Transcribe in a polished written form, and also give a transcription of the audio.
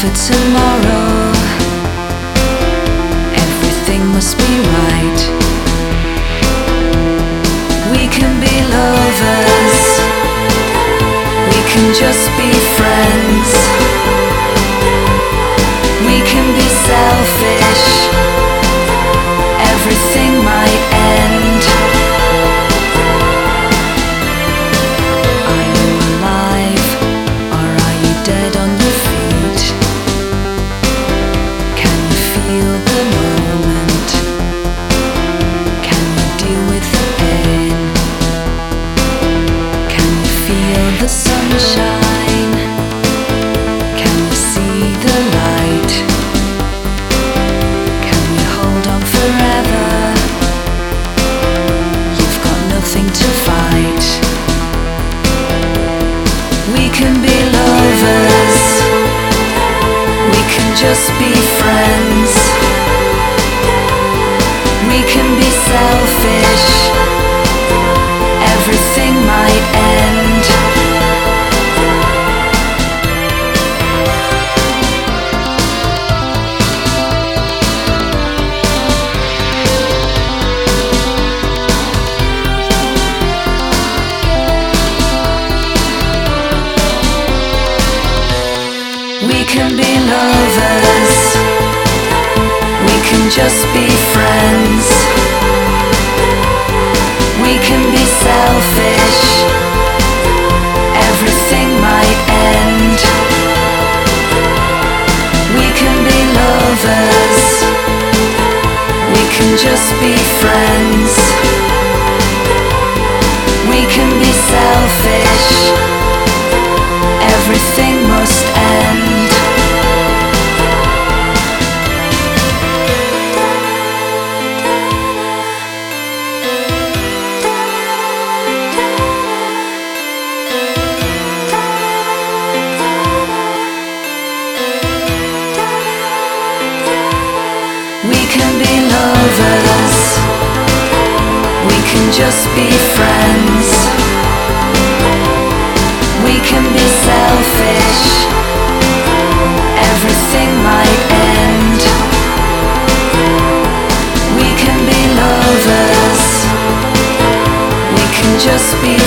for tomorrow. Everything must be right. We can be lovers. We can just be friends. We can be selfish. Everything might end. Are you alive or are you dead on your feet? Can you feel the moment? Can you deal with the pain? Can you feel the sunshine? Can you see the light? Can we hold on forever? You've got nothing to fight. We can be lovers. We can just be friends. We can be selfish. Everything might end. We can be lovers. We can just be friends. We can be selfish. Everything might end. We can be lovers. We can just be friends. We can be selfish. Everything must end. We can be lovers. We can just be friends. We can be selfish. Everything might end. We can be lovers. We can just be